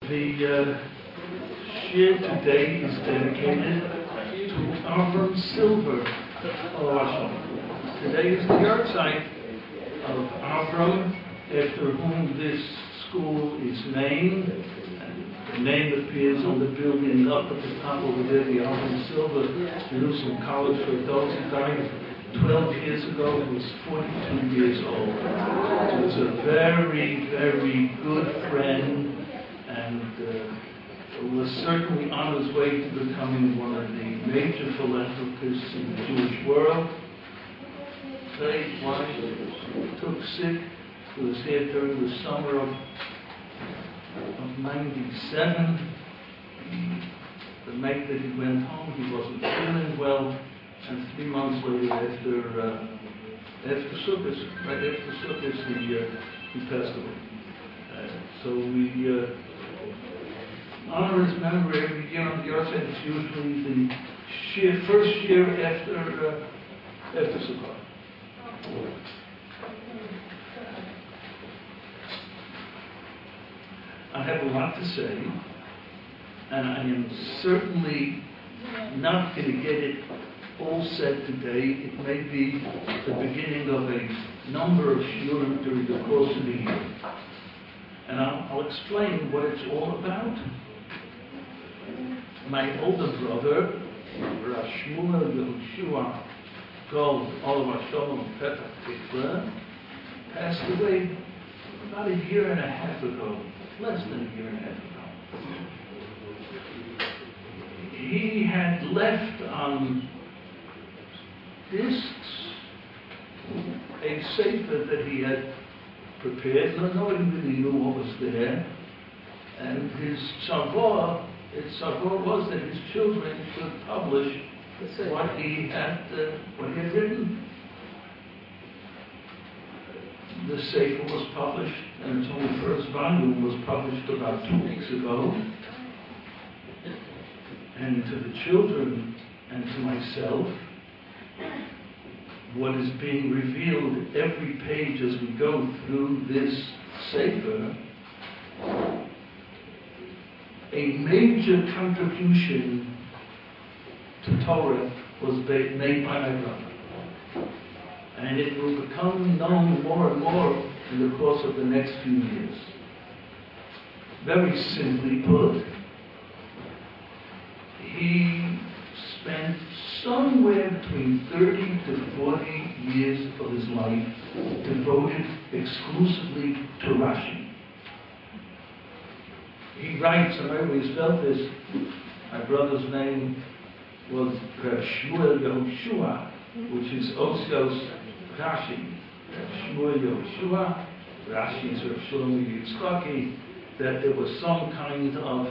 The shir today is dedicated to Avram Silver. Today is the yahrzeit of Avram, after whom this school is named. The name appears on the building up at the top over there, the Avram Silver Jerusalem College for Adults. He died 12 years ago. He was 42 years old. He was a very, very good friend, and was certainly on his way to becoming one of the major philanthropists in the Jewish world. He took sick. He was here during the summer of 97. The night that he went home, he wasn't feeling well, and 3 months later, after Sukkot, right after Sukkot, he passed away. So we honor his memory every year on the yahrzeit. It's usually the first year after Sukkot. I have a lot to say, and I am certainly not going to get it all said today. It may be the beginning of a number of shiurim during the course of the year. And I'll explain what it's all about. My older brother, Rav Shmuel Yehoshua Gold, Oliver Shalom Petach Tikva, passed away about a year and a half ago, less than a year and a half ago. He had left on discs a sefer that he had prepared. Nobody really knew what was there. And his tzavor was that his children should publish what he had written. The sefer was published, and its only first volume was published about 2 weeks ago. And to the children and to myself, what is being revealed every page as we go through this sefer, a major contribution to Torah was made by my brother. And it will become known more and more in the course of the next few years. Very simply put, he spent somewhere between 30 to 40 years of his life devoted exclusively to Rashi. He writes, and I always felt this, my brother's name was Rav Shmuel Yehoshua, which is Osios Rashi. Rav Shmuel Yehoshua, Rashi is Rav Shlomo Yitzchaki, that there was some kind of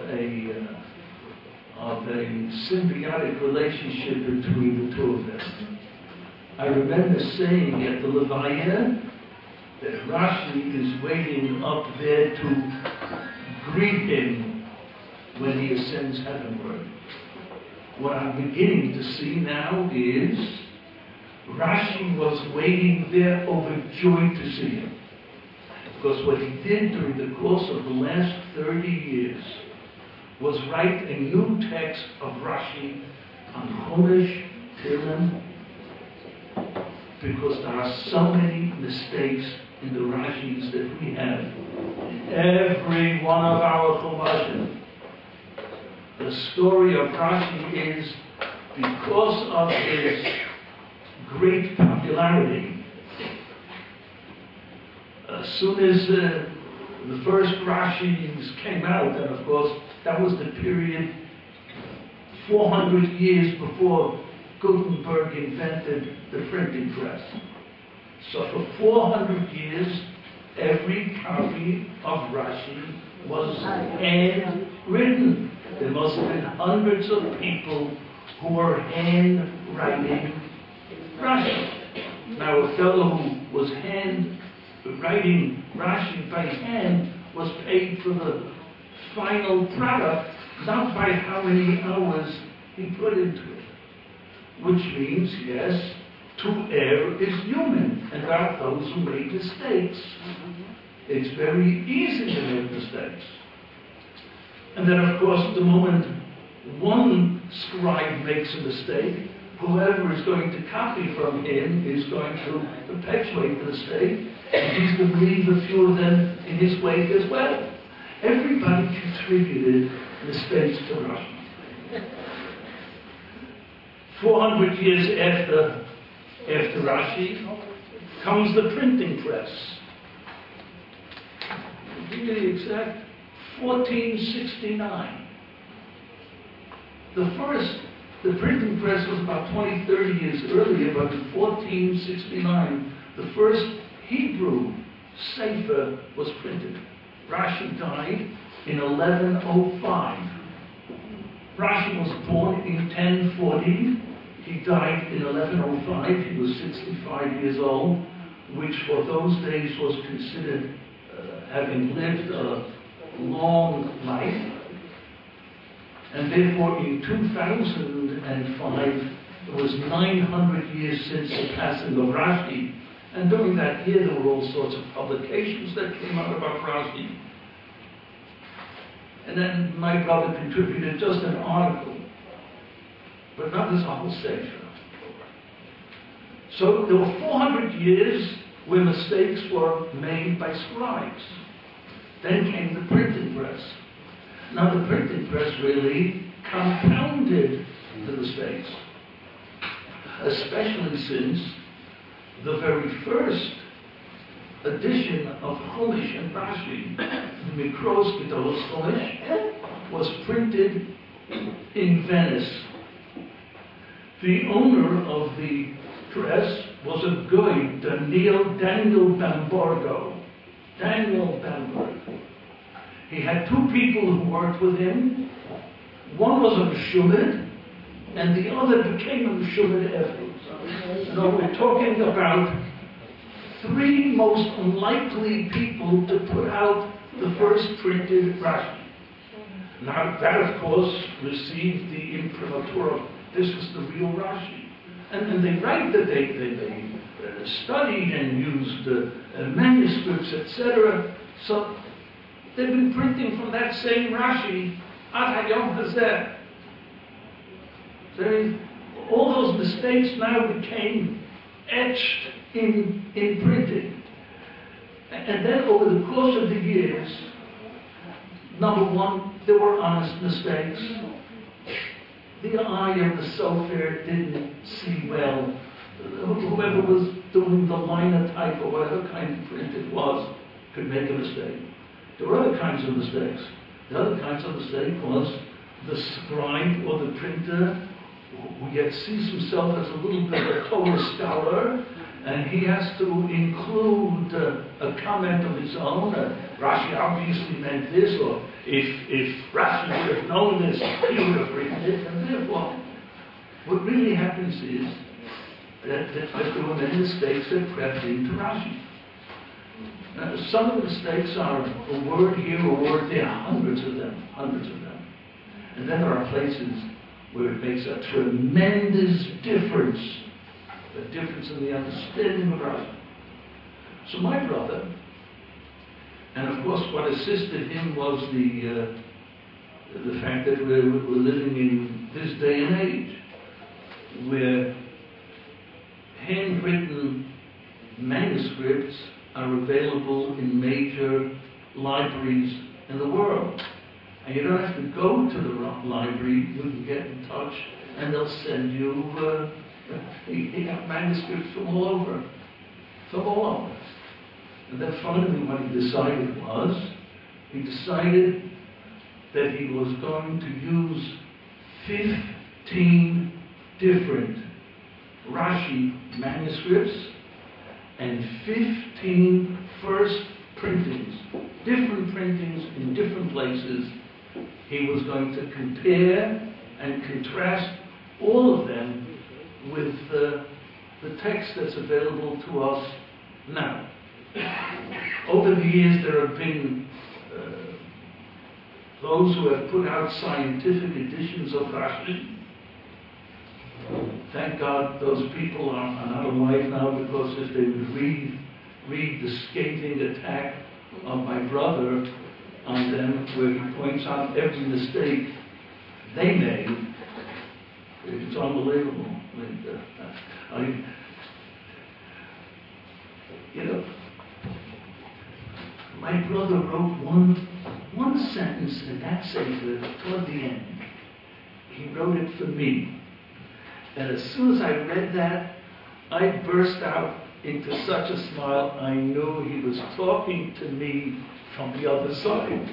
a symbiotic relationship between the two of them. I remember saying at the Levaya that Rashi is waiting up there to greet him when he ascends heavenward. What I'm beginning to see now is Rashi was waiting there overjoyed to see him. Because what he did during the course of the last 30 years was write a new text of Rashi on Chumash, Tehillim, because there are so many mistakes in the Rashis that we have in every one of our Chumashim. The story of Rashi is, because of his great popularity, as soon as the first Rashis came out, and of course that was the period 400 years before Gutenberg invented the printing press. So for 400 years, every copy of Rashi was handwritten. There must have been hundreds of people who were handwriting Rashi. Now, a fellow who was writing Rashi by hand was paid for the final product, not by how many hours he put into it. Which means, yes, to err is human, and there are those who make mistakes. It's very easy to make mistakes. And then, of course, at the moment one scribe makes a mistake, whoever is going to copy from him is going to perpetuate the mistake, and he's going to leave a few of them in his wake as well. Everybody contributed mistakes to Rashi. 400 years after Rashi comes the printing press. To be exact, 1469. The printing press was about 20, 30 years earlier, but in 1469, the first Hebrew Sefer was printed. Rashi died in 1105. Rashi was born in 1040. He died in 1105. He was 65 years old, which for those days was considered having lived a long life. And therefore, in 2005, it was 900 years since the passing of Rashi. And during that year, there were all sorts of publications that came out about Rashi. And then my brother contributed just an article, but not as a whole section. So there were 400 years where mistakes were made by scribes. Then came the printing press. Now the printing press really compounded the mistakes, especially since the very first edition of Chumash and Rashi, the Mikros Gedolos Chumash, was printed in Venice. The owner of the press was a guy, Daniel Bambergo. Daniel Bambergo. He had two people who worked with him. One was a Meshumid, and the other became a Meshumid afterwards. So we're talking about three most unlikely people to put out the first printed Rashi. Now that, of course, received the imprimatur. This was the real Rashi. And they write that they studied and used manuscripts, etc. So they've been printing from that same Rashi ad hayom hazeh. All those mistakes now became etched in printing. And then over the course of the years, number one, there were honest mistakes. The eye of the sofer didn't see well. Whoever was doing the liner type or whatever kind of print it was could make a mistake. There were other kinds of mistakes. The other kinds of mistake was the scribe or the printer who yet sees himself as a little bit of a Torah scholar, and he has to include a comment of his own. Rashi obviously meant this, or if Rashi would have known this, he would have written it, and therefore, what really happens is that there were many mistakes that crept into Rashi. Some of the mistakes are a word here, a word there, hundreds of them. And then there are places where it makes a tremendous difference, a difference in the understanding of Rashi. So my brother, and of course what assisted him was the fact that we're living in this day and age, where handwritten manuscripts are available in major libraries in the world. And you don't have to go to the library, you can get in touch and they'll send you manuscripts from all over. And then finally what he decided was, he decided that he was going to use 15 different Rashi manuscripts and 15 first printings, different printings in different places. He was going to compare and contrast all of them with the text that's available to us now. Over the years, there have been those who have put out scientific editions of Rashi. Thank God those people are not alive now, because if they would read the scathing attack of my brother on them where he points out every mistake they made. It's unbelievable. My brother wrote one sentence in that sefer toward the end. He wrote it for me. And as soon as I read that, I burst out into such a smile. I knew he was talking to me from the other side.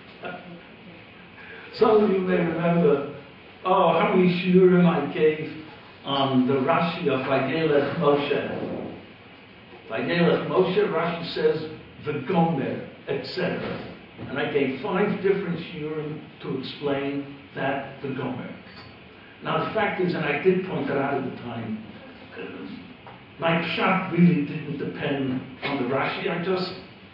Some of you may remember, how many shiurim I gave on the Rashi of Vagelech Moshe. Vagelech Moshe, Rashi says, V'gomer, etc. And I gave 5 different shiurim to explain that V'gomer. Now the fact is, and I did point that out at the time, my pshat really didn't depend on the Rashi. I just,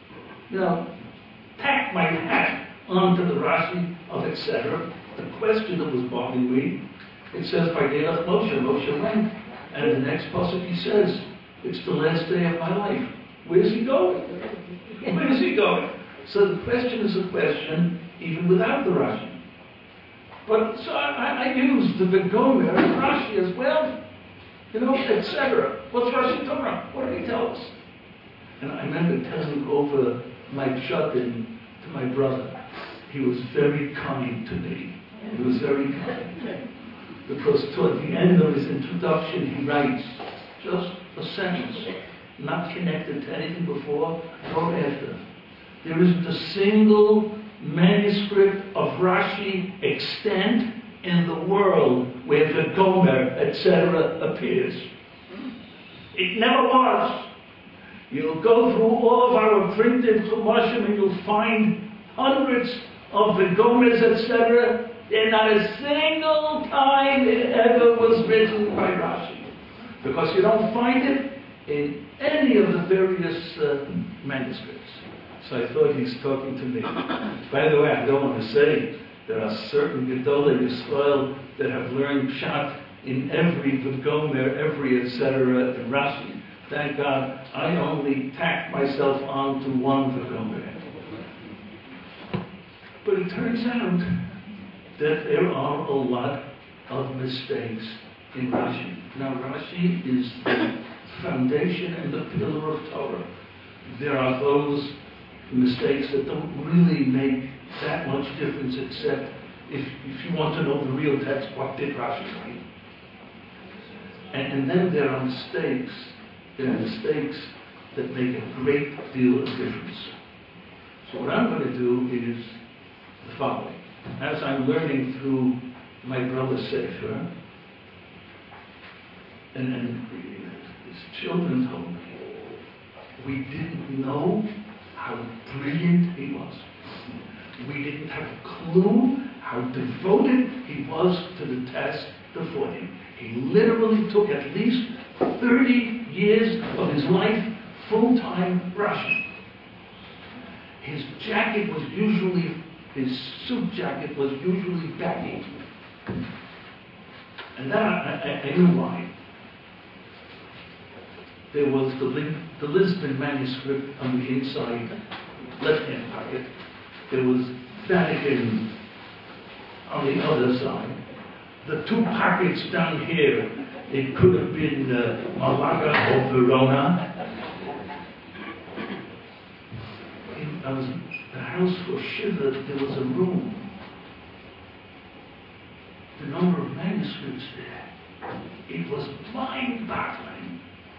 tacked my hat onto the Rashi of etc. The question that was bothering me, it says, Vagelech Moshe, Moshe went. And the next pasuk he says, it's the last day of my life. Where's he going? Where's he going? So the question is a question even without the Rashi. But so I used the V'gomer Rashi as well, etc. What's Rashi talking about? What did he tell us? And I remember telling over my pshatim to my brother. He was very kind to me. He was very kind. Because toward the end of his introduction, he writes just a sentence, not connected to anything before or after. There isn't a single manuscript of Rashi extant in the world where the Gomer, etc. appears. It never was. You'll go through all of our printed Chumashim and you'll find hundreds of the Gomers, etc. And not a single time it ever was written by Rashi. Because you don't find it in any of the various manuscripts. So I thought he's talking to me. By the way, I don't want to say there are certain Gedolei Yisrael that have learned Pshat in every V'gomer, every etc. in Rashi. Thank God, I only tacked myself on to one V'gomer. But it turns out that there are a lot of mistakes in Rashi. Now, Rashi is the foundation and the pillar of Torah. There are those mistakes that don't really make that much difference, except if you want to know the real text, what did Rashi write? And then there are mistakes. There are mistakes that make a great deal of difference. So what I'm going to do is the following. As I'm learning through my brother's Sefer, and his children told me, we didn't know how brilliant he was. We didn't have a clue how devoted he was to the task before him. He literally took at least 30 years of his life full-time Rashi. His suit jacket was usually baggy. And then I knew why. There was the Lisbon manuscript on the inside left-hand pocket. There was Vatican on the other side. The 2 pockets down here, it could have been Malaga or Verona. The house for Shiva, there was a room. The number of manuscripts there, it was mind-boggling.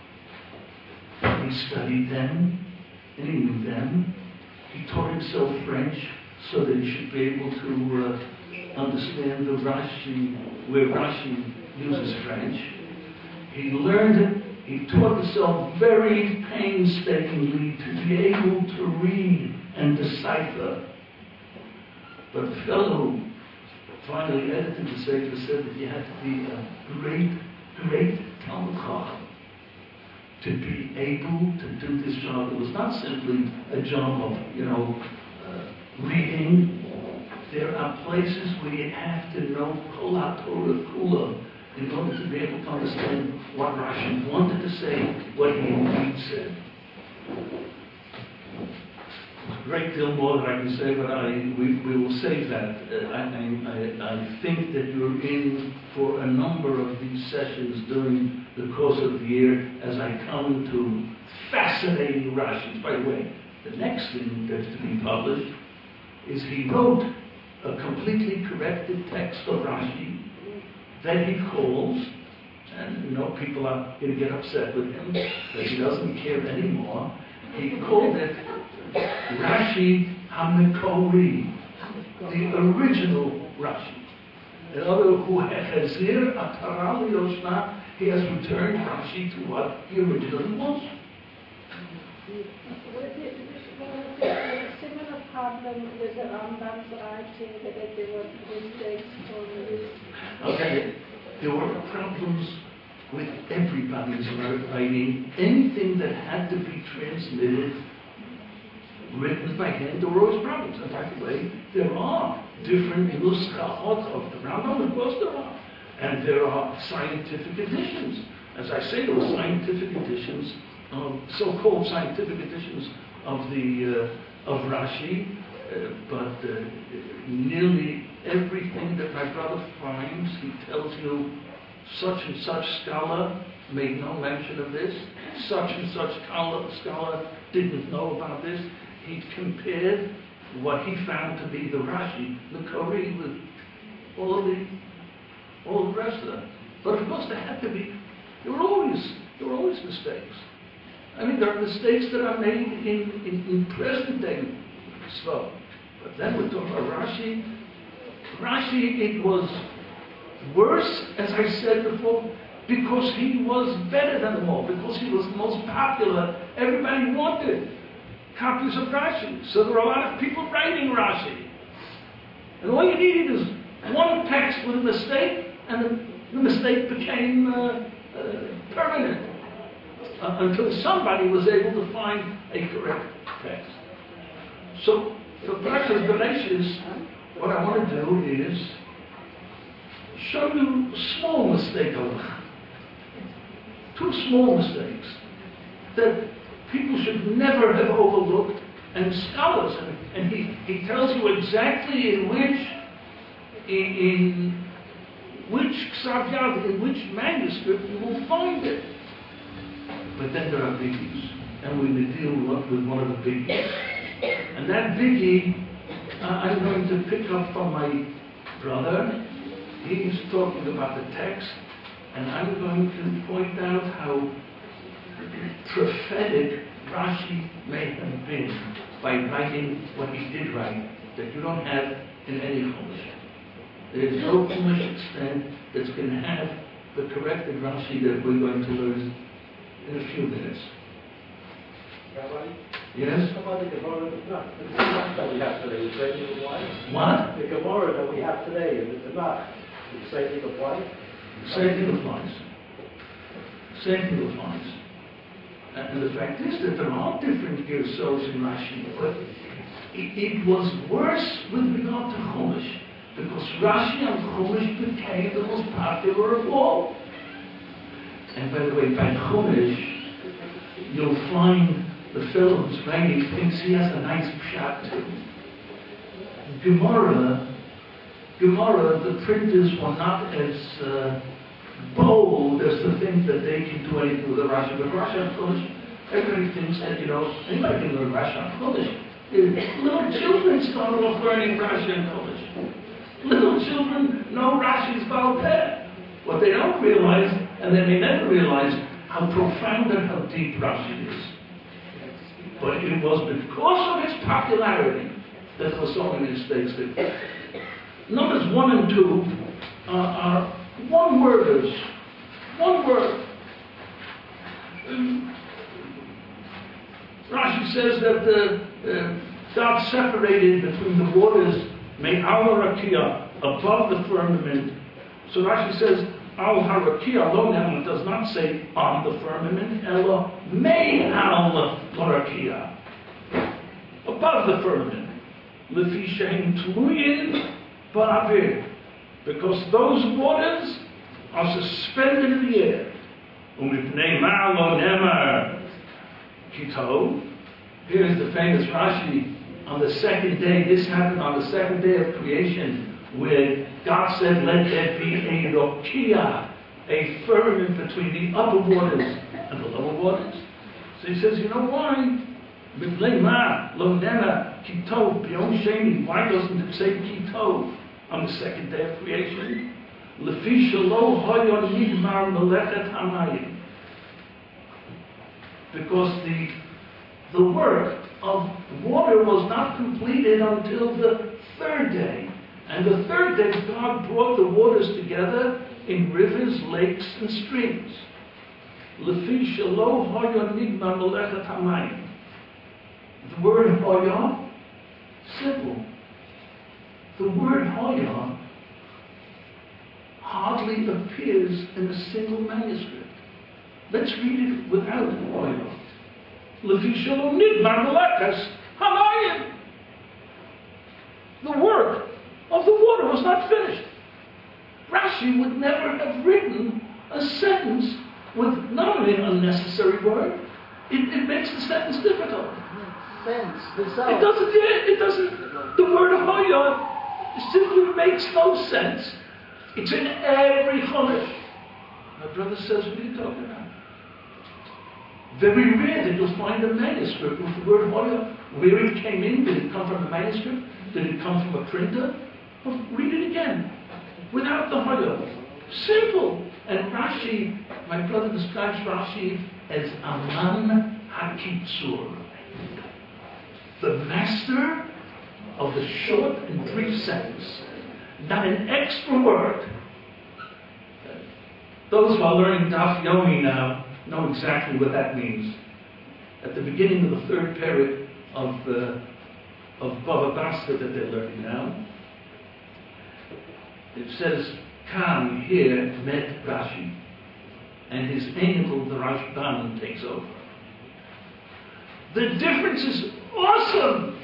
He studied them, and he knew them. He taught himself French so that he should be able to understand the Rashi, where Rashi uses French. He learned it. He taught himself very painstakingly to be able to read and decipher. But the fellow who finally edited the Sefer said that you had to be a great Talmud Chacham to be able to do this job. It was not simply a job of, reading. There are places where you have to know Kol HaTorah Kula in order to be able to understand what Rashi wanted to say, what he indeed said. great deal more that I can say, but we will save that. I think that you're in for a number of these sessions during the course of the year as I come to fascinating Rashis. By the way, the next thing that's to be published is he wrote a completely corrected text of Rashi that he calls, and people are going to get upset with him, that he doesn't care anymore. He called it Rashi HaMekori, the original Rashi. In other words, he has returned Rashi to what he originally was. A similar problem with the Rambam's writing, that there were mistakes or okay, there were problems with everybody's writing. Anything that had to be transmitted, written by hand, there were always problems. And by the way, there are different nuskahot of the Rambam, of course there are. And there are scientific editions. As I say, there were scientific editions, so-called scientific editions of Rashi, but nearly everything that my brother finds, he tells you, such and such scholar made no mention of this, such and such scholar didn't know about this. He compared what he found to be the Rashi, the Kori, with all the rest of them. But of course there were always mistakes. I mean, there are mistakes that are made in present day Sfar. But then we're talking about Rashi. Rashi, it was worse, as I said before, because he was better than them all, because he was the most popular. Everybody wanted copies of Rashi. So there were a lot of people writing Rashi. And all you needed is one text with a mistake, and the mistake became permanent. Until somebody was able to find a correct text. So, for Parshas Bereshis, what I want to do is show you a small mistake two small mistakes that people should never have overlooked, and scholars, and he tells you exactly in which Ksav Yad, in which manuscript you will find it. But then there are biggies, and we will deal with one of the biggies. And that biggie, I'm going to pick up from my brother. He's talking about the text, and I'm going to point out how prophetic Rashi may have been by writing what he did write, that you don't have in any Chumash. There is no Chumash extent that's going to have the corrected Rashi that we're going to learn in a few minutes. Rabbi? Yes? How about the Gemara that we have today? Does that apply? What? The Gemara that we have today in the Tanakh, does the same thing apply? Same thing applies. Same thing applies. And the fact is that there are different Gersos in Rashi, but it was worse with regard to Chumash, because Rashi and Chumash became the most popular of all. And by the way, by Chumash, you'll find the fellow who's writing thinks he has a nice pshat too. Gemara, the printers were not as bold as to think that they can do anything with the Rashi. But Rashi and Chumash, everybody thinks that, anybody can learn Rashi and Chumash. Little children started off learning Rashi and Chumash. Little children know Rashi's Baal Peh. What they don't realize, and they may never realize, how profound and how deep Rashi is. But it was because of its popularity that there were so many mistakes there. Numbers 1 and 2 are one-worders. One word. Rashi says that God separated between the waters, made Al Rakia above the firmament. So Rashi says, Al Harakia alone does not say on the firmament, Ella made Al Harakia above the firmament. Lefi Shein Tluyin Ba'avir, because those waters are suspended in the air. Umipnei Ma'alo Nemar Kito. Here's the famous Rashi on the second day. This happened on the second day of creation, where God said, let there be a rokia, a firmament between the upper waters and the lower waters. So he says, you know why? Why doesn't it say kitov on the second day of creation? Because the work of water was not completed until the third day. And the third day, God brought the waters together in rivers, lakes, and streams. The word hoya, simple. The word hoya hardly appears in a single manuscript. Let's read it without hoya. The work of the water was not finished. Rashi would never have written a sentence with not only an unnecessary word, it makes the sentence difficult. It doesn't, the word hoya simply makes no sense. It's in every Chumash. My brother says, what are you talking about? Very rare that you'll find a manuscript with the word hoya. Where it came in, did it come from a manuscript? Did it come from a printer? Well, read it again. Without the hoya. Simple. And Rashi, my brother describes Rashi as Aman HaKitzur, the master of the short and brief sentence, not an extra word. Those who are learning Daf Yomi now know exactly what that means. At the beginning of the third period of Bava Basra that they're learning now, it says, Kam here met Rashi, and his angel, the Rashban, takes over. The difference is awesome.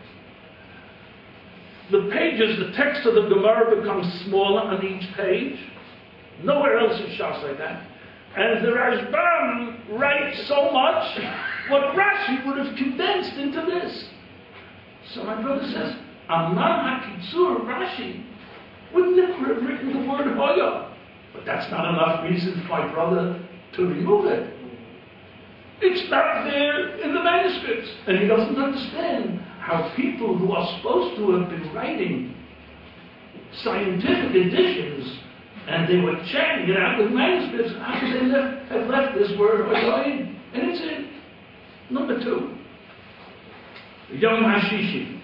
The pages, the text of the Gemara becomes smaller on each page. Nowhere else is Shas like that. And the Rashban writes so much, what Rashi would have condensed into this. So my brother says, Aman HaKitzur, Rashi would never have written the word hoya. But that's not enough reason for my brother to remove it. It's not there in the manuscripts. And he doesn't understand how people who are supposed to have been writing scientific editions, and they were checking it out with manuscripts, how could they have left this word hoya in? And it's in. Number 2. Yom HaShishi.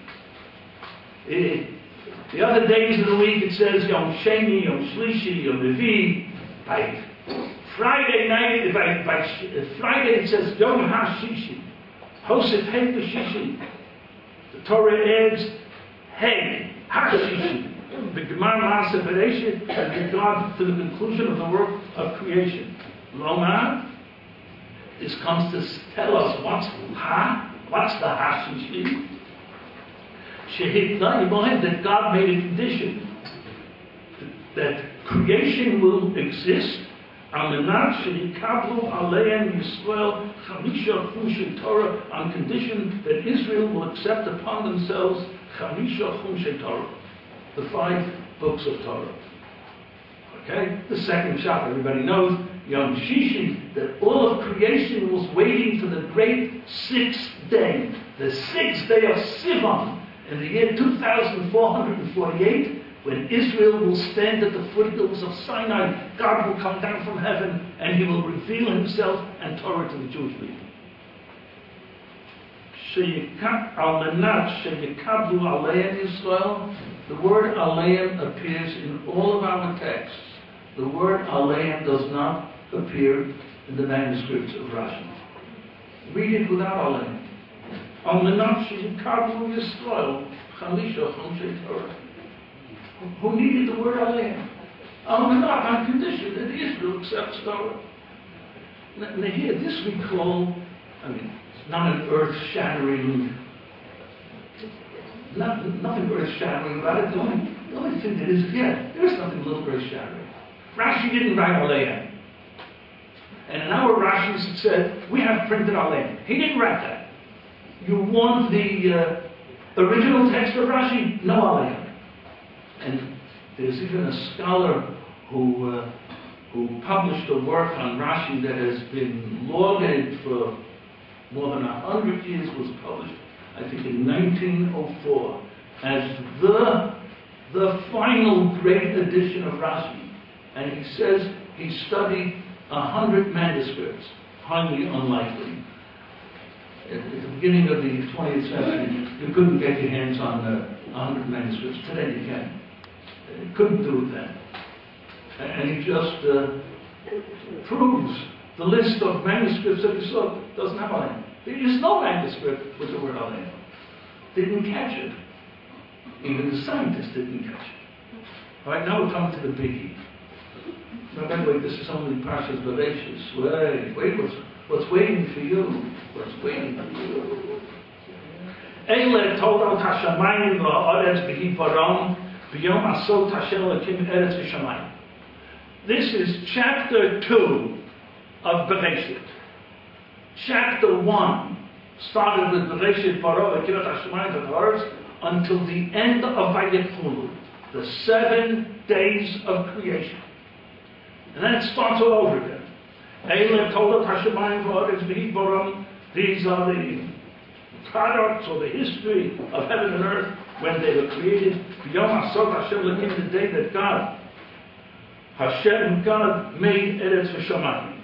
The other days of the week it says Yom Sheni, Yom Shlishi, Yom Revi. By Friday night, by Friday it says Yom HaShishi. Hosef Hey B'Shishi. The Torah adds Hey HaShishi. The Gemara Maaseh Bereshit has regard to the conclusion of the work of creation. Loma, this comes to tell us what's the HaShishi. That God made a condition that creation will exist on condition that Israel will accept upon themselves the 5 books of Torah. Okay? The second shot, everybody knows, Yom Shishi, that all of creation was waiting for the great 6th day, the 6th day of Sivan, in the year 2448, when Israel will stand at the foothills of Sinai. God will come down from heaven and he will reveal himself and Torah to the Jewish people. The word Aleim appears in all of our texts. The word Aleim does not appear in the manuscripts of Rashi. Read it without Aleim. Who needed the word Aleim? On condition that Israel accepts Torah. Now here, this we call, it's not an earth-shattering, nothing earth-shattering about it. The only thing that is, there is something a little earth-shattering. Rashi didn't write Aleim. And in our Rashis it said, we have printed Aleim. He didn't write that. You want the Original text of Rashi, no Aliyah. And there's even a scholar who published a work on Rashi that has been lauded for more than 100 years, was published, I think, in 1904, as the final great edition of Rashi. And he says he studied 100 manuscripts, highly unlikely. At the beginning of the 20th century, you couldn't get your hands on 100 manuscripts. Today you can. You couldn't do it then. And he just proves the list of manuscripts that he saw doesn't have Aleph. There is no manuscript with the word Aleph. Didn't catch it. Even the scientists didn't catch it. All right, now we're coming to the biggie. Now, by the way, this is only Parshas Bereshis. Wait, what's waiting for you? What's waiting for you? Eile Torah Hashamayim v'Haaretz b'hi param b'yom asot Hashem Elokim Eretz v'Shamayim. This is chapter 2 of Bereshit. Chapter 1 started with Bereshit Bara v'Kirat Hashamayim v'Haaretz until the end of Vayetchulu, the 7 days of creation. And then it starts all over again. Eile Torah Hashamayim v'Haaretz b'hi param. These are the products or the history of heaven and earth when they were created. B'yom asot Hashem Elokim, the day that God made Eretz v'Shamayim.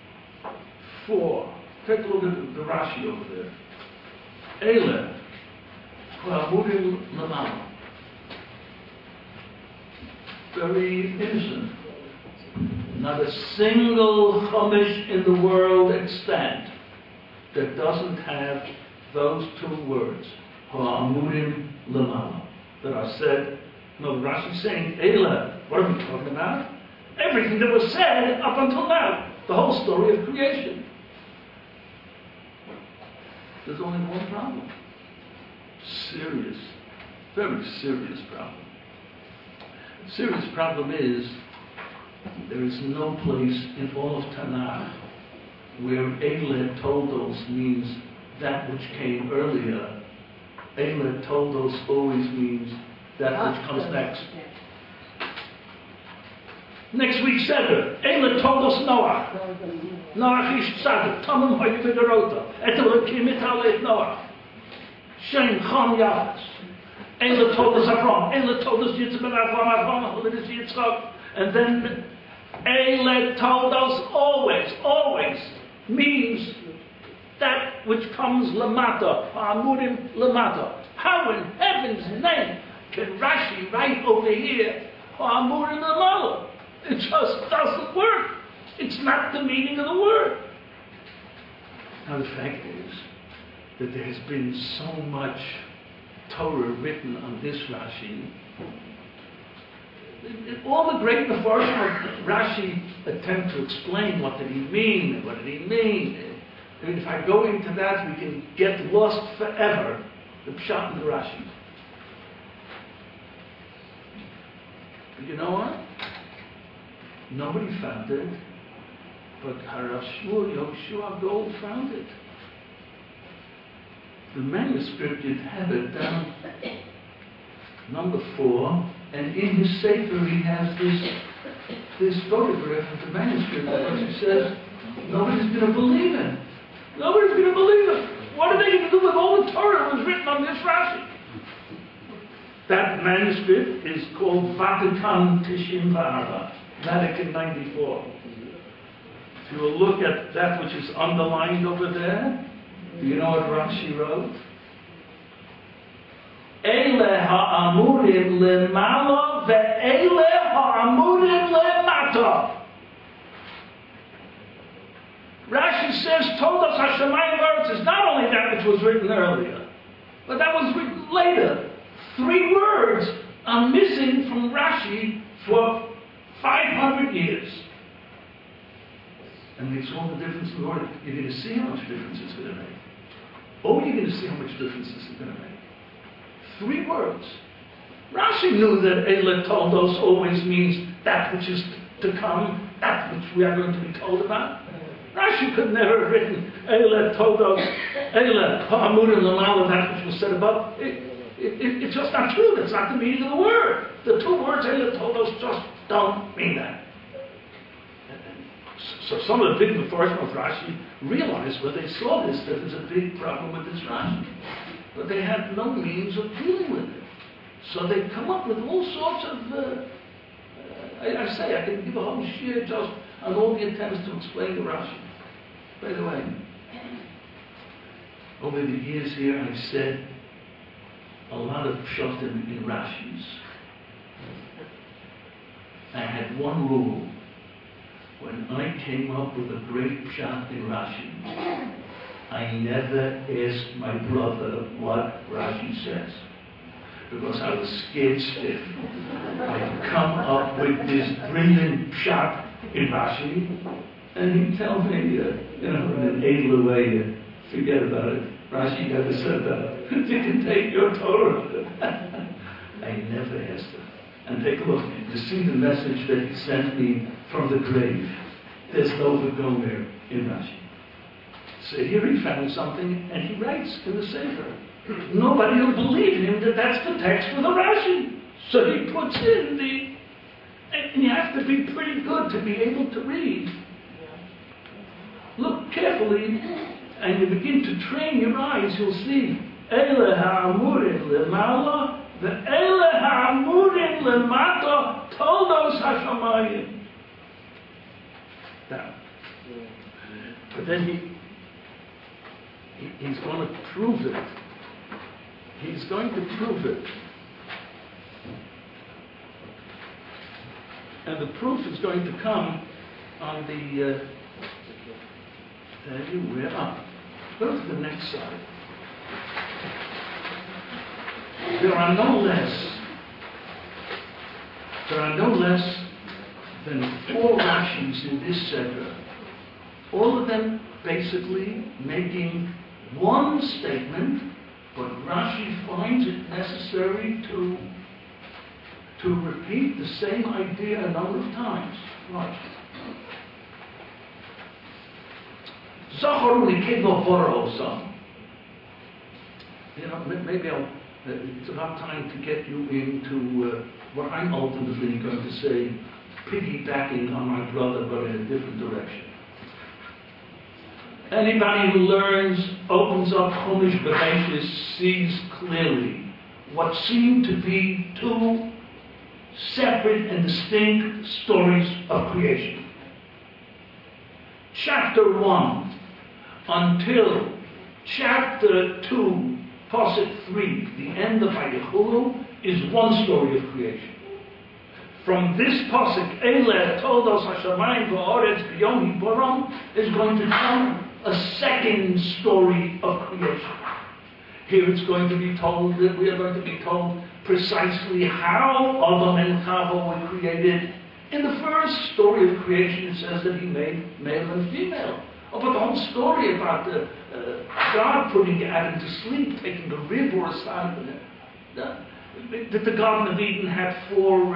4. Take a look at the Rashi over there. Eile Amurim Lamala. Very innocent. Not a single Chumash in the world extant that doesn't have those 2 words, Ha'amurim Lamala, that are said. No, Rashi's saying, Eila, what are we talking about? Everything that was said up until now, the whole story of creation. There's only one problem. Serious, very serious problem. The serious problem is there is no place in all of Tanakh where Eile Toldos means that which came earlier. Eile Toldos always means that which comes next. Next week, Seder. Eile Toldos Noach. Noach ish tzadik. Tamim hoy v'derota. Etel kimit aleit Noach. Shem cham yachas. Eile Toldos Avram. Eile Toldos Yitzchak ben Avram. Avram Holidas Yitzchak. And then Eile Toldos always means that which comes lamata, Amurim lamata. How in heaven's name can Rashi write over here Amurim lamata? It just doesn't work. It's not the meaning of the word. Now the fact is that there has been so much Torah written on this Rashi. All the great Mefarshim of Rashi attempt to explain what did he mean, what did he mean. I mean, if I go into that, we can get lost forever. The Pshat and the Rashi. But you know what? Nobody found it, but Harav Shmuel Yehoshua Gold found it. The manuscript did have it down number 4, and in his Sefer he has this photograph of the manuscript, because he says nobody's going to believe it. Nobody's going to believe it. What are they going to do with all the Torah that was written on this Rashi? That manuscript is called Vatikan Tishim V'Arba, Vatican 94. If you will look at that which is underlined over there, do you know what Rashi wrote? Eile ha'amurim lemala ve'eile ha'amurim lemata. Rashi says, told us Hashemayim V'Aretz is not only that which was written earlier, but that was written later. 3 words are missing from Rashi for 500 years. And makes all the difference in the world. You're going to see how much difference it's going to make. Oh, you're going to see how much difference this is going to make. 3 words. Rashi knew that Eile Toldos always means that which is to come, that which we are going to be told about. Rashi could never have written Eile Toldos, Eile Ha'amurim Lamala, that which was said above. It's just not true. That's not the meaning of the word. The two words Eila told us just don't mean that. So some of the big Mepharshim of Rashi realized when they saw this that there's a big problem with this Rashi. But they had no means of dealing with it. So they come up with all sorts of... I say, I can give a whole shiur just on all the attempts to explain the Rashi. By the way, over the years here, I've said a lot of pshatim in Rashis. I had one rule. When I came up with a great pshat in Rashi, I never asked my brother what Rashi says, because I was scared stiff. I'd come up with this brilliant pshat in Rashi, and he'd tell me, in an edel way, forget about it. Rashi never said that. You can take your Torah. I never asked him. And take a look to see the message that he sent me from the grave. There's no Gomer in Rashi. So here he found something, and he writes in the Sefer. Nobody will believe him that that's the text for the Rashi. So he puts in the... And you have to be pretty good to be able to read. Look carefully, and you begin to train your eyes, you'll see Eile ha'amurim lemala ve'eile ha'amurim lemata toldos hashamayim. Now, but then he's going to prove it. He's going to prove it. And the proof is going to come on the... tell you where up. Go to the next slide. There are no less than 4 Rashis in this Sefer, all of them basically making one statement, but Rashi finds it necessary to repeat the same idea a number of times. Right. Zacharu Nikeva Borosa. You know, maybe it's about time to get you into what I'm ultimately going to say, piggybacking on my brother, but in a different direction. Anybody who learns, opens up Chumash Bereshis, sees clearly what seem to be 2 separate and distinct stories of creation. Chapter 1 until chapter 2, Pasuk 3, the end of Vayichulu, is one story of creation. From this Pasuk, Eile Toldos Hashamayim V'Oretz B'Yom Hiboram, is going to come a second story of creation. Here it's going to be told that we are going to be told precisely how Adam and Chava were created. In the first story of creation, it says that he made male and female. Oh, but the whole story about God putting Adam to sleep, taking the rib or a side, that the Garden of Eden had four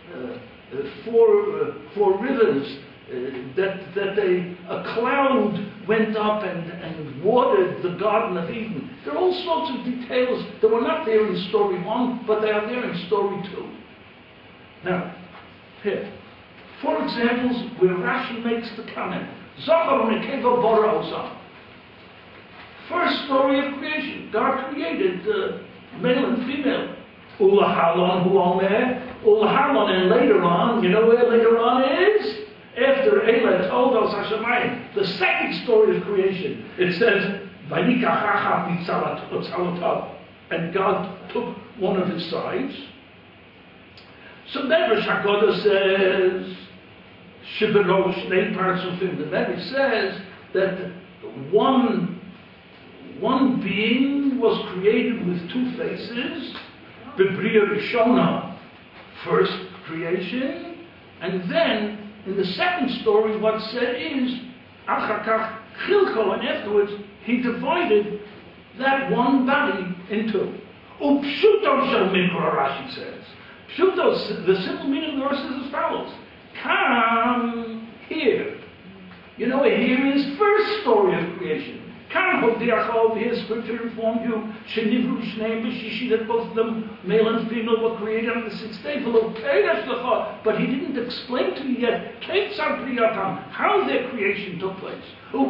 rivers, that a cloud went up and watered the Garden of Eden. There are all sorts of details that were not there in story 1, but they are there in story 2. Now, here, 4 examples where Rashi makes the comment. Zachar Nekeva Borosa. First story of creation. God created male and female. Ulahalon hu omer. Ulahalon, and later on, you know where later on is? After Eila told us Hashemayim, the second story of creation. It says, Vayikachacha mitzalotav. And God took one of his sides. So Medrash HaKodesh says, Shiberosh, 8 parts of him. The Medrash says that one being was created with 2 faces. B'Bria Rishona, first creation, and then in the second story, what's said is Achakach Chilko, and afterwards he divided that one body in 2. Upshuto shel mikra, Rashi says. Pshuto, the simple meaning of the verse is as follows: come here. You know, here is first story of creation. Can't hold the Achov here, scripture informed you, Shenivru Shneim B'Shishi, that both of them, male and female, were created on the sixth day. But he didn't explain to you yet, how their creation took place.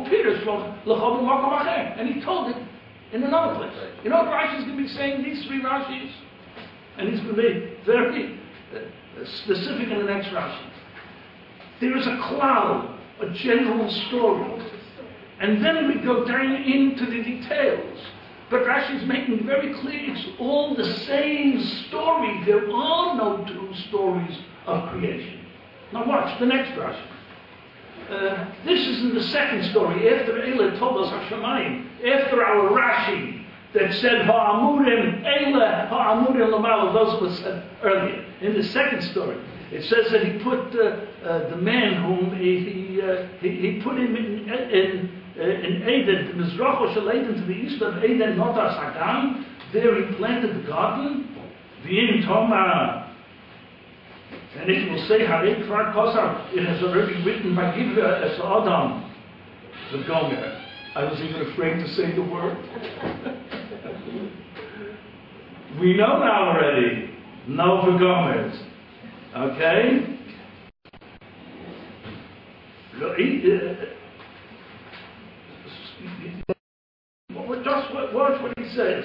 And he told it in another place. You know what Rashi's going to be saying, these three Rashis? And he's going to be very specific in the next Rashi. There is a cloud, a general story. And then we go down into the details. But Rashi is making very clear it's all the same story. There are no two stories of creation. Now watch the next Rashi. This is in the second story. After Eila told us Hashemayim, after our Rashi that said Ha'amurim Eila Ha'amurim Lamala, those were said earlier. In the second story, it says that he put the man whom he put him in Eden, Mizracho Shel Eden, to the east of Eden, Notas Hagan. There he planted the garden. V'im Toma. And if you will say, Harei Kvar Kosar, it has already written by Givra as Adam, the Gomer. I was even afraid to say the word. We know now already. No V'gomers. Okay? Just watch what he says.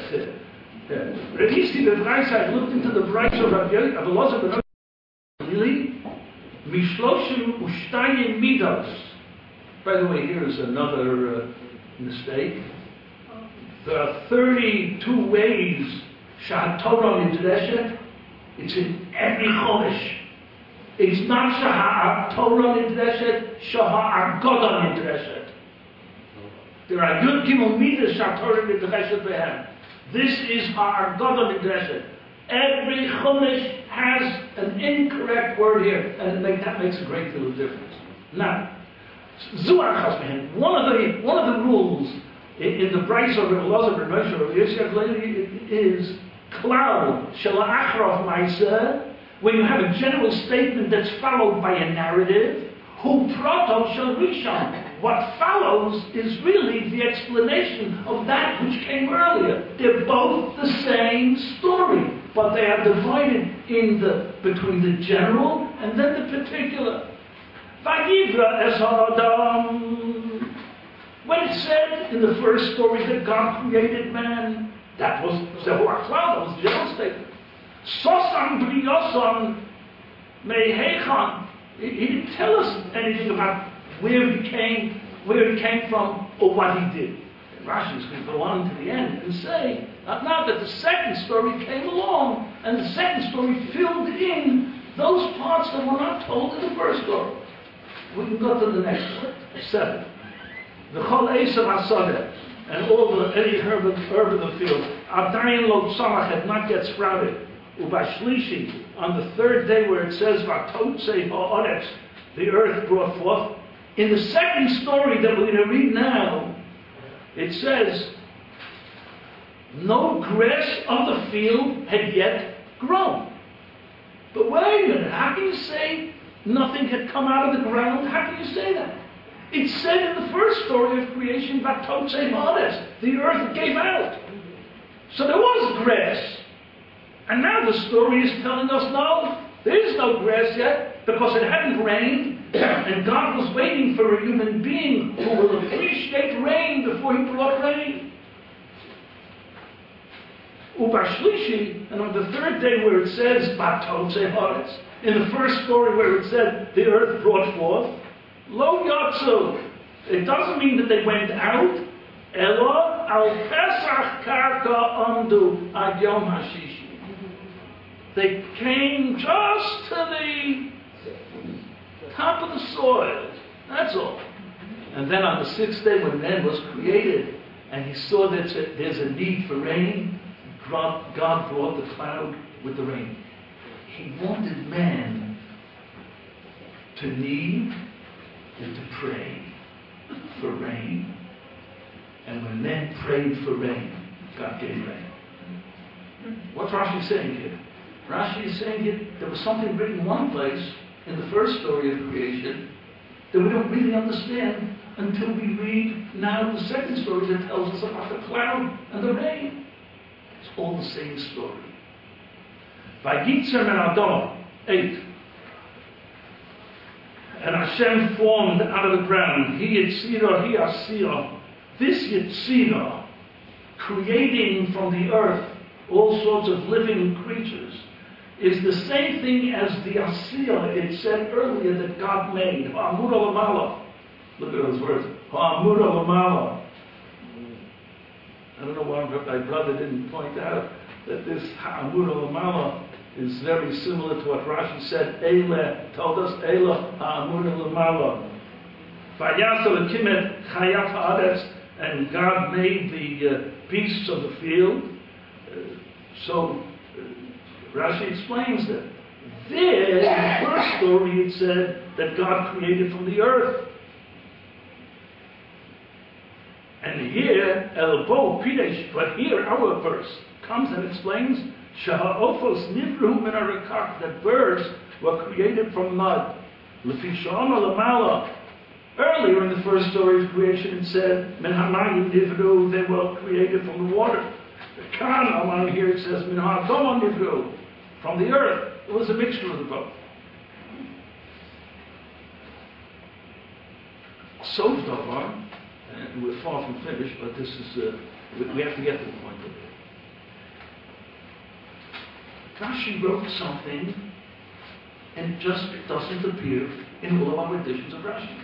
Revisi the Breisai looked into the Breisai of Rabbi Elazar Really? Mishloshim Ushtayim Midos. By the way, here's another mistake. There are 32 ways Shah Torah Nidreshet. It's in every Chodesh. It's not Shah Torah Nidreshet, Shah Agodah Nidreshet. There are Yud Gimel Midas Shah Torah Nidreshet Behem. This is Ha'agodah Nidreshet. Every Chumash has an incorrect word here, and that makes a great deal of difference. Now, Zuar Chasmehen, one of the rules in the Bryce of Elazar ben Moshe of Yosef is cloud Shala'achrov Maisa, when you have a general statement that's followed by a narrative. Hu Proto Shal Rishon. What follows is really the explanation of that which came earlier. They're both the same story, but they are divided between the general and then the particular. Vayivra es ha'adam. When it said in the first story that God created man, that was Zehuach Cloud, that was the general statement. Sosan b'riyosan mehechan. He didn't tell us anything about where he came from, or what he did. And Rashi is going to go on to the end and say, now that the second story came along, and the second story filled in those parts that were not told in the first story. We can go to the next one, 7. The Chol Esav Asodeh, and all any herb of the field, Adayin Lo Tzamach had not yet sprouted. Ubashlishi, on the third day where it says Vatotzei Ha'oretz, the earth brought forth. In the second story that we're going to read now, it says, no grass of the field had yet grown. But wait a minute, how can you say nothing had come out of the ground? How can you say that? It said in the first story of creation, Vatotzei Ha'oretz, the earth gave out. So there was grass. And now the story is telling us, no, there is no grass yet, because it hadn't rained, and God was waiting for a human being who will appreciate rain before he brought rain. Ubashlishi, and on the third day where it says, Vatotzei Ha'oretz, in the first story where it said the earth brought forth, Lo Yotzu, it doesn't mean that they went out, Elo al Pesach Karka Amdu Ad Yom HaShishi. They came just to the top of the soil. That's all. And then on the sixth day when man was created and he saw that there's a need for rain, God brought the cloud with the rain. He wanted man to need and to pray for rain. And when men prayed for rain, God gave rain. What's Rashi saying here? Rashi is saying here there was something written in one place in the first story of creation that we don't really understand until we read now the second story that tells us about the cloud and the rain. It's all the same story. Vayitzer men Adama, 8. And Hashem formed out of the ground, He Yitzira, He Asiyah, this Yitzira, creating from the earth all sorts of living creatures, is the same thing as the Asiyah it said earlier that God made. Ha'amud Olamala. Look at those words. Ha'amud Olamala. I don't know why my brother didn't point out that this Ha'amud Olamala is very similar to what Rashi said. Eile told us, Eile Ha'amud Olamala. Vayasel Kimet Chayat Haaretz, and God made the beasts of the field. So Rashi explains that there, in the first story, it said that God created from the earth. And here, Elbo Pidesh, but here our verse comes and explains Shaha'ofos Nivru min harekach, that birds were created from mud. Lefishama Lamala. Earlier in the first story of creation, it said Min Hamayim Nivru, they were created from the water. The Khan along here it says Min Ha'adama Nivru, from the earth. It was a mixture of the both. So Davar, and we're far from finished, but this is, we have to get to the point of it. Rashi wrote something, and it just doesn't appear in all of our editions of Rashi.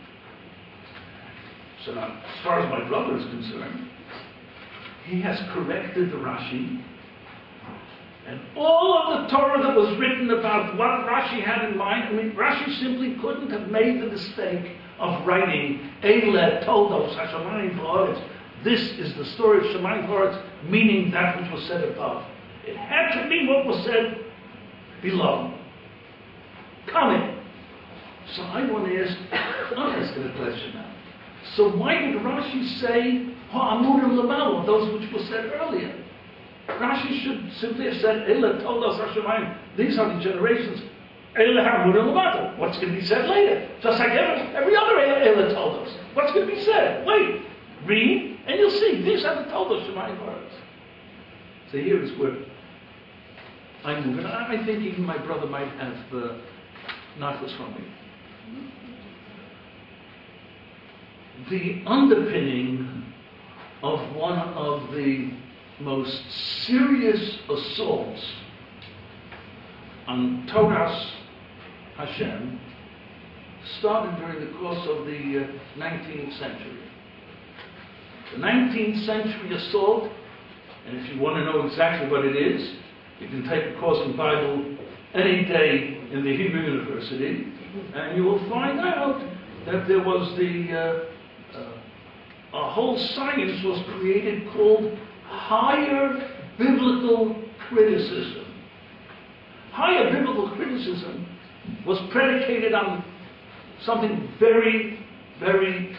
So now, as far as my brother is concerned, he has corrected the Rashi, and all of the Torah that was written about what Rashi had in mind, I mean, Rashi simply couldn't have made the mistake of writing Eile Toldos HaShamayim V'Haaretz. This is the story of Shamayim V'Haaretz, meaning that which was said above. It had to mean what was said below. Coming. So I want to ask, I'm asking a question now. So why did Rashi say Ha'amud L'Malo, those which were said earlier? Rashi should simply have said Eile Toldos HaShamayim. These are the generations. Eile Ha'amud L'Malo. What's going to be said later? Just like every other Eile Toldos. What's going to be said? Wait, read, and you'll see. These are the Toldos Shamayim V'Haaretz. So here is where I move. And I think even my brother might have nachas from me. The underpinning of one of the most serious assaults on Torah's Hashem started during the course of the 19th century. The 19th century assault, and if you want to know exactly what it is, you can take a course in Bible any day in the Hebrew University, and you will find out that there was a whole science was created called higher biblical criticism. Higher biblical criticism was predicated on something very, very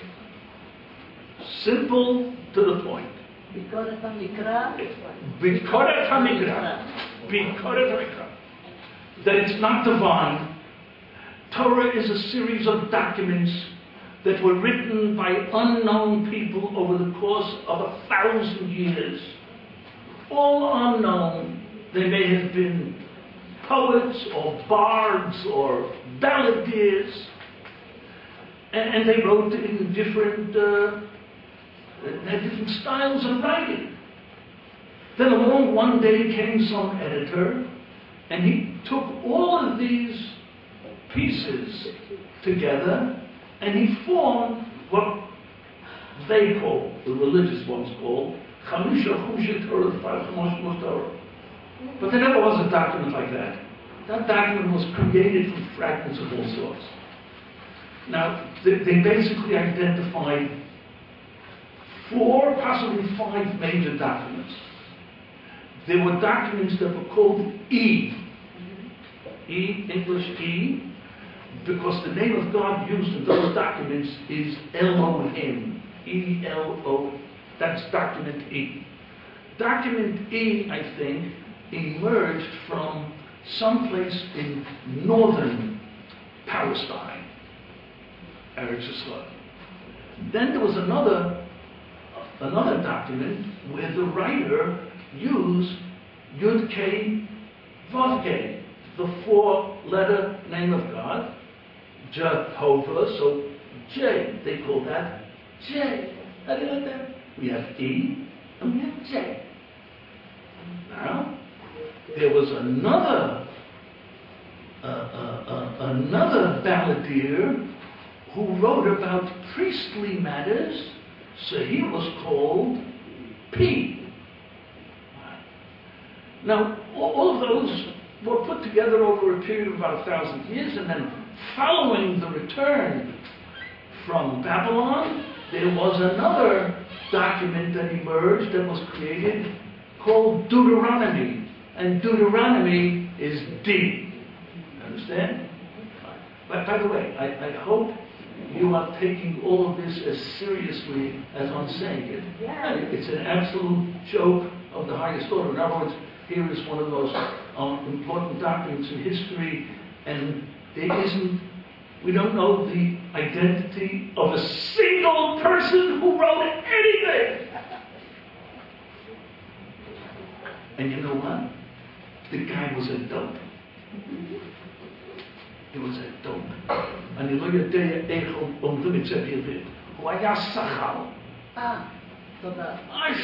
simple to the point. Bikoret HaMikra. Bikoret HaMikra. Bikoret HaMikra. That it's not divine. Torah is a series of documents that were written by unknown people over the course of 1,000 years. All unknown. They may have been poets or bards or balladeers. And they wrote in different styles of writing. Then along one day came some editor, and he took all of these pieces together, and he formed what they call, the religious ones call, Chamisha Chumshei Torah, 5 Chumashim Torah. But there never was a document like that. That document was created from fragments of all sorts. Now, they basically identified 4, possibly 5 major documents. There were documents that were called E. E, English E, because the name of God used in those documents is Elohim. E-L-O, that's document E. Document E, I think, emerged from someplace in northern Palestine, Eretz Yisrael. Then there was another document where the writer used Yud Kei Vav Kei, the four-letter name of God, Jehovah, so J, they call that J. How do you like that? We have E and we have J. Now, there was another balladeer who wrote about priestly matters, so he was called P. Now, all of those were put together over a period of about 1,000 years, and then following the return from Babylon, there was another document that emerged that was created called Deuteronomy. And Deuteronomy is D. Understand? But by the way, I hope you are taking all of this as seriously as I'm saying it. Yeah. It's an absolute joke of the highest order. In other words, here is one of those important documents in history, and we don't know the identity of a single person who wrote anything. And you know what? The guy was a dope. He was a dope. אני לא יודע איך אומרים את זה בעברית. הוא היה שחל. תודה.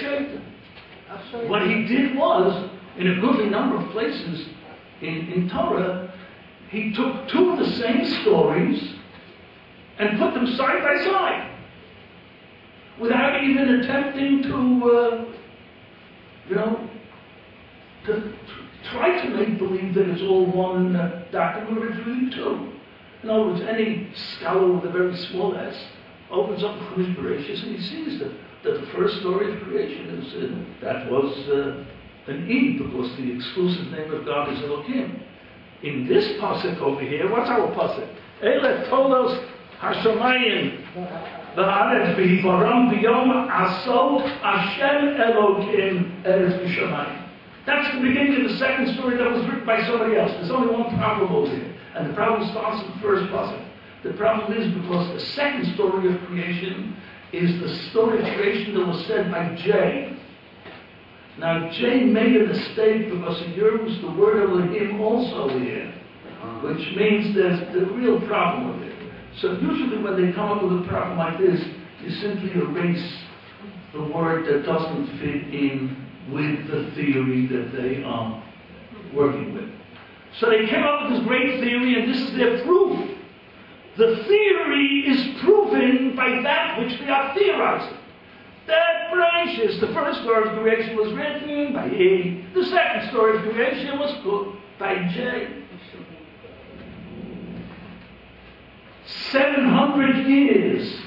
What he did was, in a goodly number of places in Torah, he took two of the same stories and put them side by side, without even attempting to try to make believe that it's all one document, but it's really two. In other words, any scholar with a very small s opens up Chumash Bereshis and he sees that the first story of creation is that was an E, because the exclusive name of God is Elohim. In this pasuk over here, what's our pasuk? Ele tolos hashamayim v'haaretz v'hivaram v'yom asot Hashem Elohim eretz v'shamayim. That's the beginning of the second story that was written by somebody else. There's only one problem over here. And the problem starts in the first pasuk. The problem is because the second story of creation is the story of creation that was said by J. Now, J made a mistake because he used the word Elohim also here, which means there's a real problem with it. So usually when they come up with a problem like this, you simply erase the word that doesn't fit in with the theory that they are working with. So they came up with this great theory, and this is their proof. The theory is proven by that which they are theorizing. That branches, the first story of creation was written by E, the second story of creation was put by J. 700 years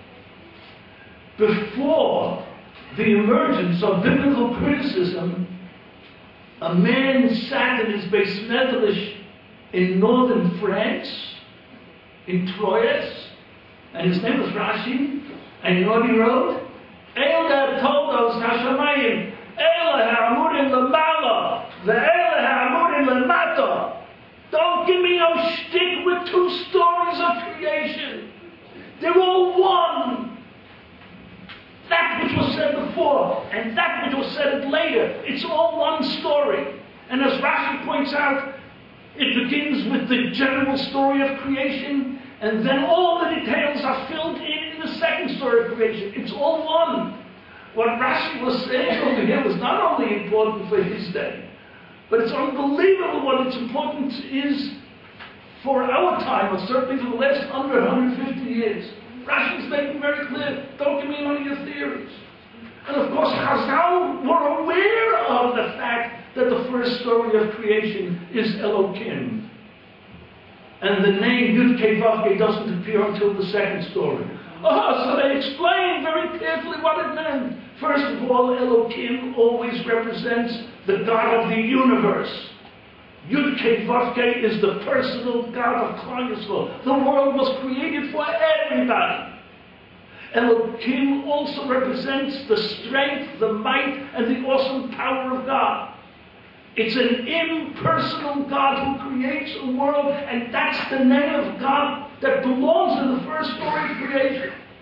before the emergence of biblical criticism, a man sat in his Beis Medrash in northern France, in Troyes, and his name was Rashi, and you know what he wrote? Eile toldos hashamayim, eile ha'amurim lemala, ve'eile ha'amurim lemata. Don't give me no shtick with two stories of creation. They're all one. That which was said before and that which was said later, it's all one story. And as Rashi points out, it begins with the general story of creation, and then all the details are filled in the second story of creation. It's all one. What Rashi was saying over here was not only important for his day, but it's unbelievable what its importance is for our time, or certainly for the last 150 years. Rashi is making very clear, don't give me none of your theories. And of course, Chazal were aware of the fact that the first story of creation is Elohim. And the name Yud Kei Vav Kei doesn't appear until the second story. So they explained very carefully what it meant. First of all, Elohim always represents the God of the universe. Yud Kei Vav Kei is the personal God of Klal Yisrael. The world was created for everybody. Elohim also represents the strength, the might, and the awesome power of God. It's an impersonal God who creates a world, and that's the name of God that belongs in the first story of creation.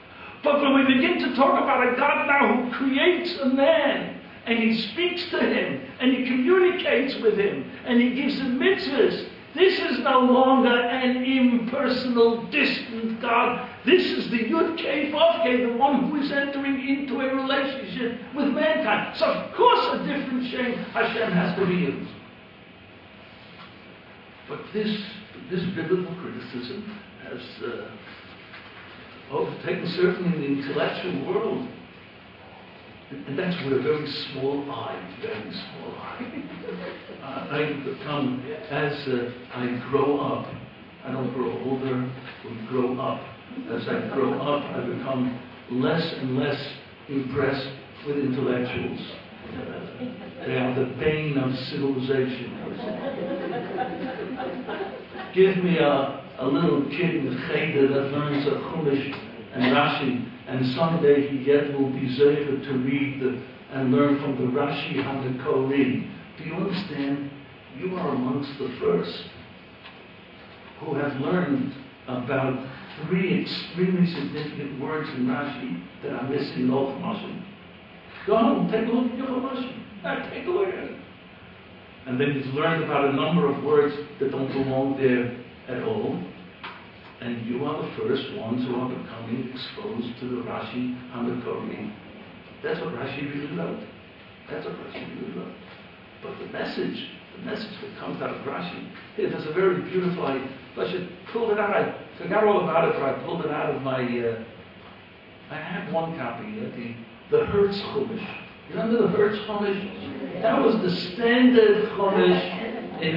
But when we begin to talk about a God now who creates a man, and he speaks to him, and he communicates with him, and he gives him mitzvahs, this is no longer an impersonal, distant God. This is the Yud Kei Vav Kei, the one who is entering into a relationship with mankind. So of course a different Shem Hashem has to be used. But this biblical criticism has overtaken certainly the intellectual world. And that's with a very small eye, very small eye. I become, as I grow up, I don't grow older, we grow up. As I grow up, I become less and less impressed with intellectuals. They are the bane of civilization. Give me a little kid in the Cheder that learns a Chumash and Rashi, and someday he yet will be zeicher to read and learn from the Rashi and the Kori. Do you understand? You are amongst the first who have learned about 3 extremely significant words in Rashi that are missing in all Chumash. Go home, take a look at your Chumash. Take a look at it. And then you've learned about a number of words that don't belong there at all. And you are the first ones who are becoming exposed to the Rashi Hamakori. That's what Rashi really wrote. That's what Rashi really wrote. But the message that comes out of Rashi, here, there's a very beautiful, I should pull it out. I forgot all about it, but I pulled it out of my, I had one copy, the Hertz Chumash. You remember the Hertz Chumash? That was the standard Chumash in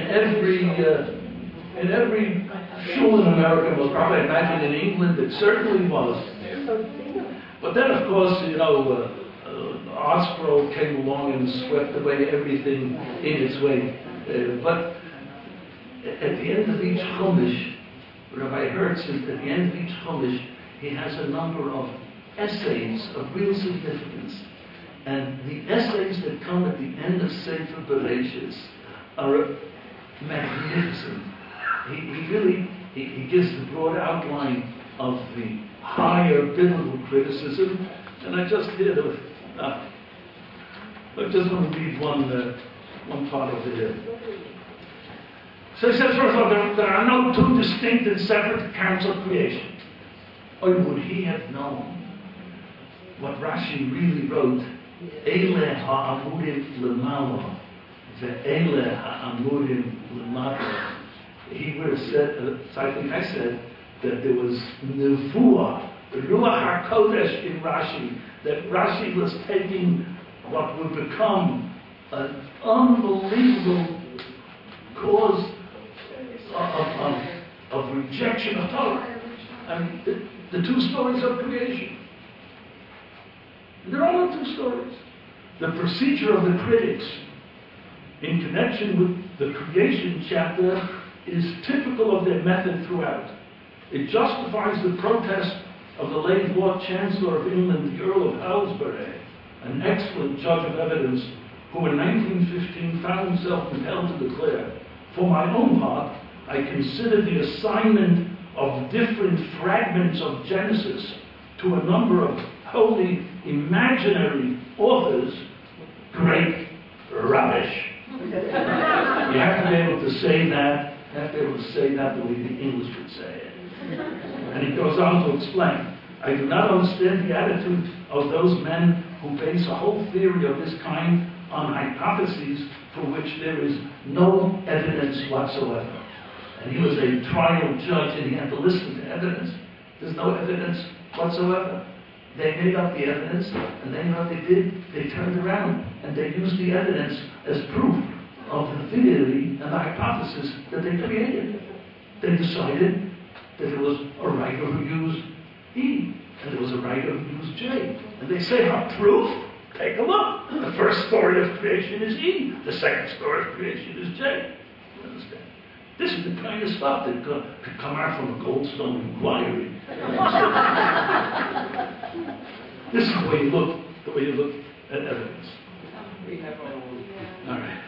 every shul in America. Was probably, I imagine, in England it certainly was. But then, of course, Artscroll came along and swept away everything in its way. But at the end of each Chumash, Rabbi Hertz, at the end of each Chumash, he has a number of essays of real significance. And the essays that come at the end of Sefer Bereshis are magnificent. He gives the broad outline of the higher biblical criticism, and I just did. I just want to read one part of it. So he says, first of all, there are no two distinct and separate accounts of creation. Or would he have known what Rashi really wrote? Eile ha'amurim lemala, ve'eile ha'amurim lemata. He would have said, so I think I said, that there was nevuah, ruach hakodesh in Rashi, that Rashi was taking what would become an unbelievable cause of rejection of Torah. I mean, the 2 stories of creation. There are only 2 stories. The procedure of the critics in connection with the creation chapter is typical of their method throughout. It justifies the protest of the late Lord Chancellor of England, the Earl of Halsbury, an excellent judge of evidence, who in 1915 found himself compelled to declare, "For my own part, I consider the assignment of different fragments of Genesis to a number of wholly imaginary authors great rubbish." You have to be able to say that. You have to be able to say that the way the English would say it. And he goes on to explain, "I do not understand the attitude of those men who base a whole theory of this kind on hypotheses for which there is no evidence whatsoever." And he was a trial judge and he had to listen to evidence. There's no evidence whatsoever. They made up the evidence, and then you know what they did? They turned around and they used the evidence as proof of the theory and the hypothesis that they created. They decided that there was a writer who used E, and there was a writer who used J. And they say, "Our proof? Take a look. The first story of creation is E. The second story of creation is J." You understand? This is the kind of stuff that could come out from a Goldstone inquiry. This is the way you look at evidence. All right.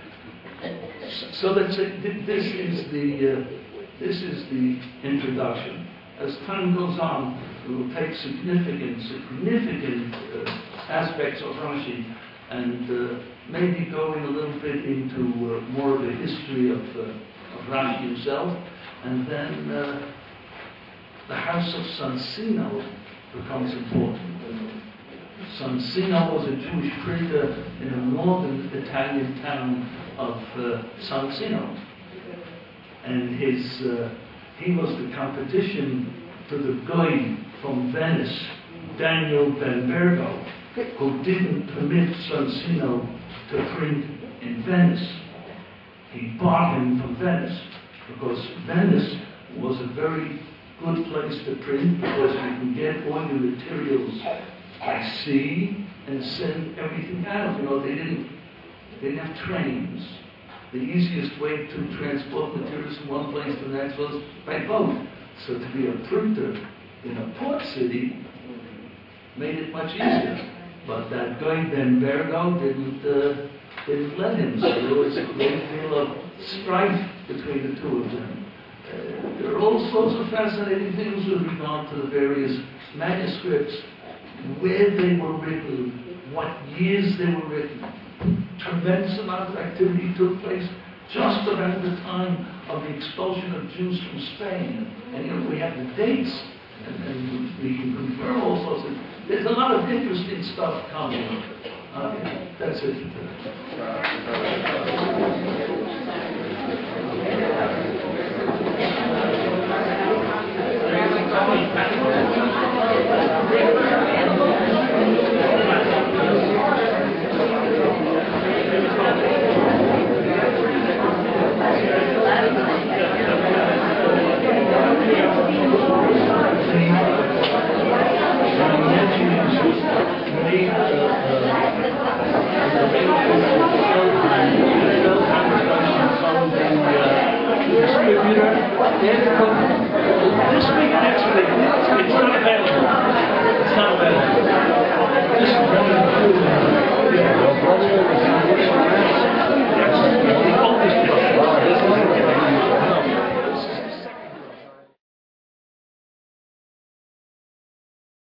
So let's say this is the introduction. as time goes on, we will take significant aspects of Rashi and maybe going a little bit into more of the history of Rashi himself, and then the house of Sansino becomes important. Sansino was a Jewish printer in the northern Italian town of Sansino, and he was the competition to the guy from Venice, Daniel Benbergo, who didn't permit Sansino to print in Venice. He bought him from Venice because Venice was a very good place to print because you can get all your materials by sea and send everything out. You know, they didn't have trains. The easiest way to transport materials from one place to the next was by boat. So to be a printer in a port city made it much easier. But that guy Benbergo didn't let him. So there was a great deal of strife between the two of them. There are all sorts of fascinating things with regard to the various manuscripts, where they were written, what years they were written. Tremendous amount of activity took place just around the time of the expulsion of Jews from Spain. And you know, we have the dates, and we can confirm all sorts of. There's a lot of interesting stuff coming. Okay, that's it for distributor. This week, next week, it's not available.